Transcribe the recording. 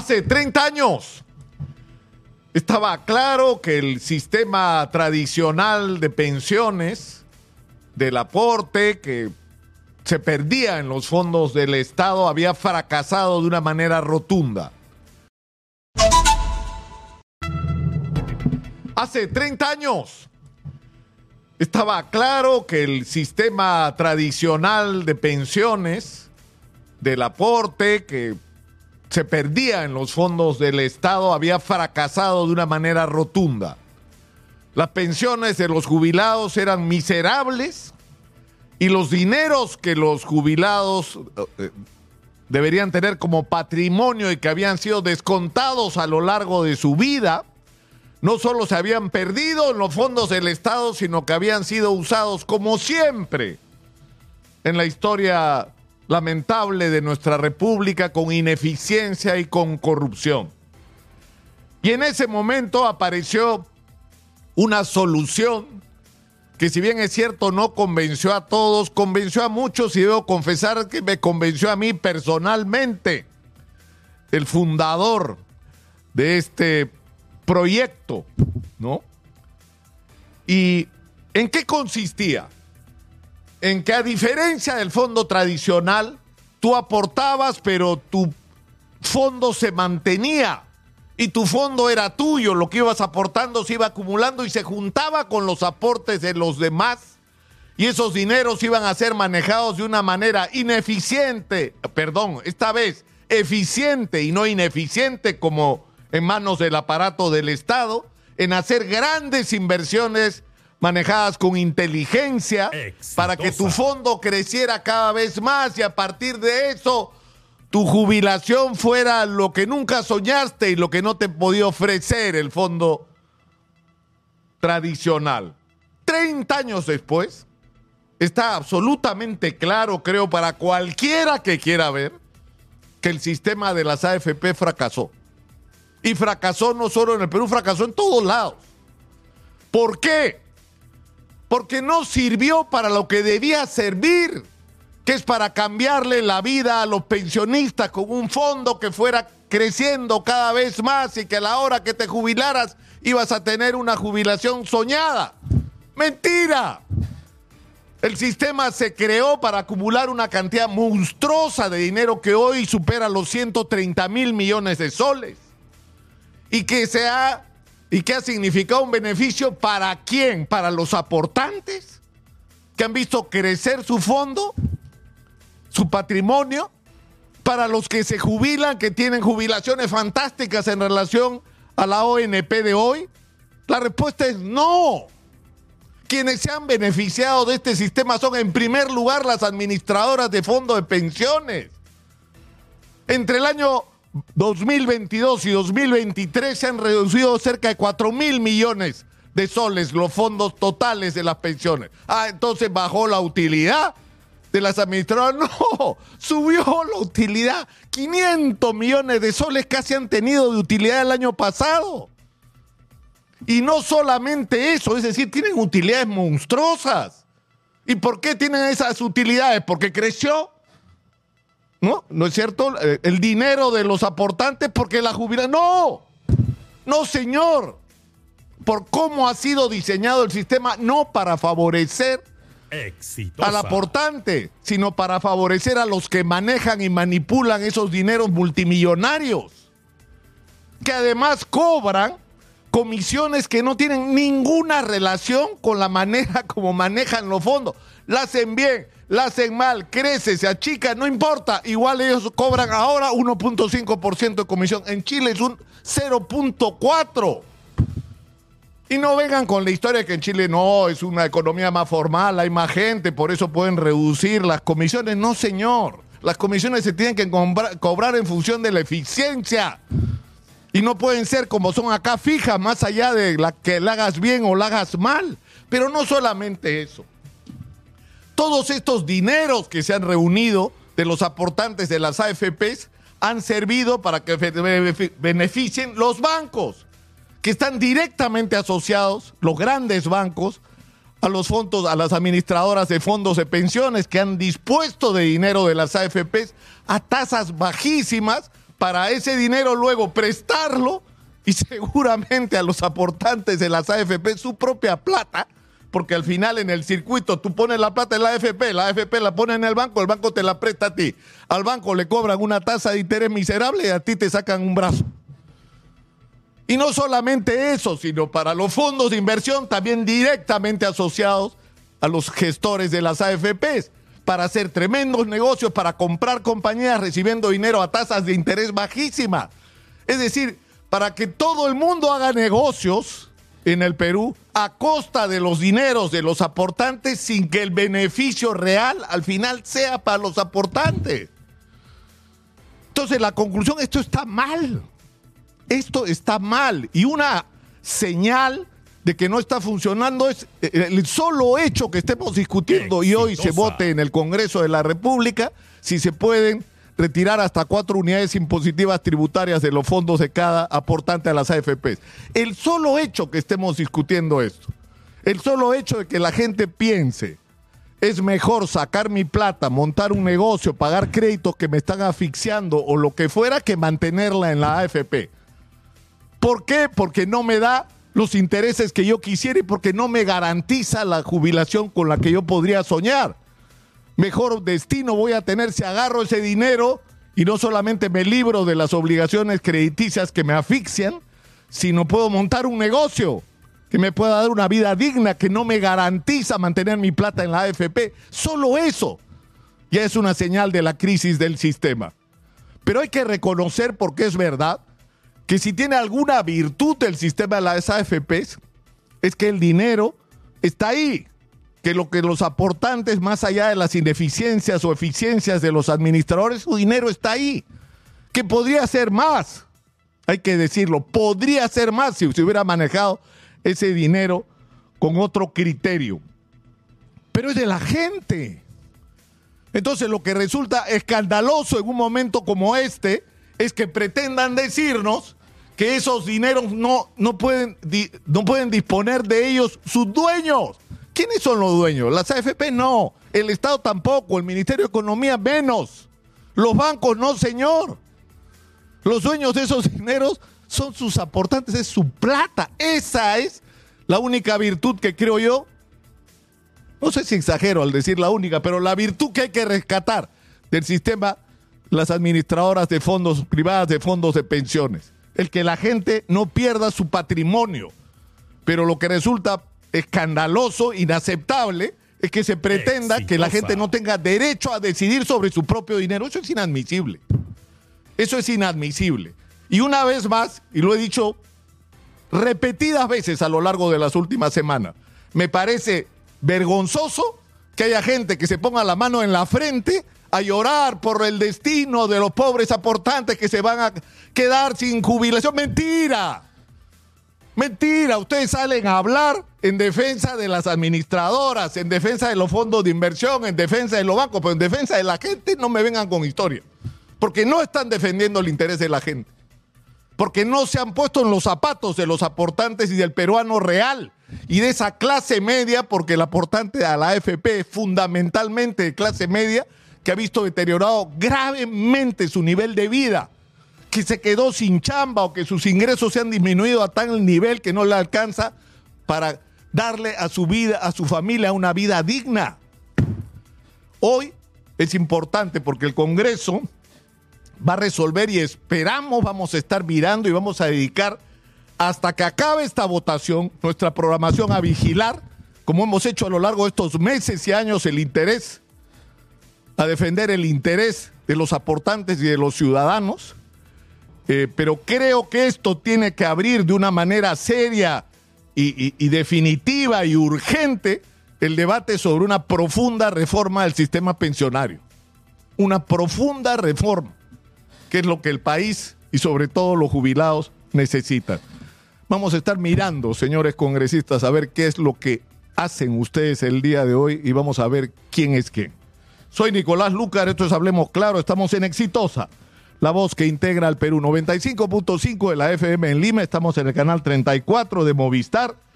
Hace 30 años estaba claro que el sistema tradicional de pensiones, del aporte que se perdía en los fondos del Estado, había fracasado de una manera rotunda. Hace 30 años estaba claro que el sistema tradicional de pensiones, del aporte que se perdía en los fondos del Estado, había fracasado de una manera rotunda. Las pensiones de los jubilados eran miserables y los dineros que los jubilados deberían tener como patrimonio y que habían sido descontados a lo largo de su vida, no solo se habían perdido en los fondos del Estado, sino que habían sido usados como siempre en la historia lamentable de nuestra república, con ineficiencia y con corrupción. Y en ese momento apareció una solución que, si bien es cierto, no convenció a todos, convenció a muchos, y debo confesar que me convenció a mí personalmente, el fundador de este proyecto, ¿no? ¿Y en qué consistía? En que, a diferencia del fondo tradicional, tú aportabas, pero tu fondo se mantenía y tu fondo era tuyo. Lo que ibas aportando se iba acumulando y se juntaba con los aportes de los demás, y esos dineros iban a ser manejados de una manera esta vez eficiente y no ineficiente, como en manos del aparato del Estado, en hacer grandes inversiones manejadas con inteligencia, exitosa, para que tu fondo creciera cada vez más, y a partir de eso tu jubilación fuera lo que nunca soñaste y lo que no te podía ofrecer el fondo tradicional. 30 años después, está absolutamente claro, creo, para cualquiera que quiera ver, que el sistema de las AFP fracasó. Y fracasó no solo en el Perú, fracasó en todos lados. ¿Por qué? Porque no sirvió para lo que debía servir, que es para cambiarle la vida a los pensionistas con un fondo que fuera creciendo cada vez más y que a la hora que te jubilaras ibas a tener una jubilación soñada. ¡Mentira! El sistema se creó para acumular una cantidad monstruosa de dinero que hoy supera los 130,000 millones de soles. Y que ha significado un beneficio ¿para quién? Para los aportantes, que han visto crecer su fondo, su patrimonio, para los que se jubilan, que tienen jubilaciones fantásticas en relación a la ONP de hoy. La respuesta es no. Quienes se han beneficiado de este sistema son, en primer lugar, las administradoras de fondos de pensiones. Entre el año 2022 y 2023 se han reducido cerca de 4,000 millones de soles los fondos totales de las pensiones. Entonces bajó la utilidad de las administradoras. No, subió la utilidad. 500 millones de soles casi han tenido de utilidad el año pasado. Y no solamente eso, es decir, tienen utilidades monstruosas. ¿Y por qué tienen esas utilidades? Porque creció. ¿No es cierto? El dinero de los aportantes, porque la jubilación. No, señor. Por cómo ha sido diseñado el sistema, no para favorecer al aportante, sino para favorecer a los que manejan y manipulan esos dineros multimillonarios, que además cobran comisiones que no tienen ninguna relación con la manera como manejan los fondos. La hacen bien, la hacen mal, crece, se achica, no importa. Igual ellos cobran ahora 1.5% de comisión. En Chile es un 0.4%. Y no vengan con la historia de que en Chile no, es una economía más formal, hay más gente, por eso pueden reducir las comisiones. No, señor. Las comisiones se tienen que cobrar en función de la eficiencia. Y no pueden ser como son acá, fijas, más allá de que la hagas bien o la hagas mal. Pero no solamente eso. Todos estos dineros que se han reunido de los aportantes de las AFPs han servido para que beneficien los bancos, que están directamente asociados, los grandes bancos, a los fondos, a las administradoras de fondos de pensiones, que han dispuesto de dinero de las AFPs a tasas bajísimas para ese dinero luego prestarlo y seguramente a los aportantes de las AFP su propia plata, porque al final en el circuito tú pones la plata en la AFP la pone en el banco te la presta a ti. Al banco le cobran una tasa de interés miserable y a ti te sacan un brazo. Y no solamente eso, sino para los fondos de inversión también directamente asociados a los gestores de las AFPs, para hacer tremendos negocios, para comprar compañías recibiendo dinero a tasas de interés bajísimas. Es decir, para que todo el mundo haga negocios en el Perú a costa de los dineros de los aportantes sin que el beneficio real al final sea para los aportantes. Entonces la conclusión, esto está mal. Esto está mal. Y una señal de que no está funcionando es el solo hecho que estemos discutiendo y hoy se vote en el Congreso de la República si se pueden retirar hasta 4 unidades impositivas tributarias de los fondos de cada aportante a las AFPs. El solo hecho que estemos discutiendo esto, el solo hecho de que la gente piense, es mejor sacar mi plata, montar un negocio, pagar créditos que me están asfixiando o lo que fuera, que mantenerla en la AFP. ¿Por qué? Porque no me da los intereses que yo quisiera y porque no me garantiza la jubilación con la que yo podría soñar. Mejor destino voy a tener si agarro ese dinero y no solamente me libro de las obligaciones crediticias que me asfixian, sino puedo montar un negocio que me pueda dar una vida digna, que no me garantiza mantener mi plata en la AFP. Solo eso ya es una señal de la crisis del sistema. Pero hay que reconocer, porque es verdad, que si tiene alguna virtud el sistema de las AFPs, es que el dinero está ahí, que lo que los aportantes, más allá de las ineficiencias o eficiencias de los administradores, su dinero está ahí, que podría ser más, hay que decirlo, podría ser más si se hubiera manejado ese dinero con otro criterio, pero es de la gente. Entonces lo que resulta escandaloso en un momento como este es que pretendan decirnos que esos dineros no pueden disponer de ellos sus dueños. ¿Quiénes son los dueños? Las AFP no, el Estado tampoco, el Ministerio de Economía menos, los bancos no, señor. Los dueños de esos dineros son sus aportantes, es su plata. Esa es la única virtud que creo yo, no sé si exagero al decir la única, pero la virtud que hay que rescatar del sistema, las administradoras de fondos privadas, de fondos de pensiones. El que la gente no pierda su patrimonio. Pero lo que resulta escandaloso, inaceptable, es que se pretenda que la gente no tenga derecho a decidir sobre su propio dinero. Eso es inadmisible. Eso es inadmisible. Y una vez más, y lo he dicho repetidas veces a lo largo de las últimas semanas, me parece vergonzoso que haya gente que se ponga la mano en la frente a llorar por el destino de los pobres aportantes que se van a quedar sin jubilación. ¡Mentira! Mentira, ustedes salen a hablar en defensa de las administradoras, en defensa de los fondos de inversión, en defensa de los bancos, pero en defensa de la gente no me vengan con historia, porque no están defendiendo el interés de la gente, porque no se han puesto en los zapatos de los aportantes y del peruano real y de esa clase media, porque el aportante a la AFP es fundamentalmente de clase media que ha visto deteriorado gravemente su nivel de vida, que se quedó sin chamba o que sus ingresos se han disminuido a tal nivel que no le alcanza para darle a su vida, a su familia, una vida digna. Hoy es importante porque el Congreso va a resolver y esperamos vamos a estar mirando y vamos a dedicar hasta que acabe esta votación nuestra programación a vigilar, como hemos hecho a lo largo de estos meses y años, el interés, a defender el interés de los aportantes y de los ciudadanos. Pero creo que esto tiene que abrir de una manera seria y definitiva y urgente el debate sobre una profunda reforma del sistema pensionario. Una profunda reforma, que es lo que el país y sobre todo los jubilados necesitan. Vamos a estar mirando, señores congresistas, a ver qué es lo que hacen ustedes el día de hoy y vamos a ver quién es quién. Soy Nicolás Lucar, esto es Hablemos Claro, estamos en Exitosa, la voz que integra al Perú, 95.5 de la FM en Lima, estamos en el canal 34 de Movistar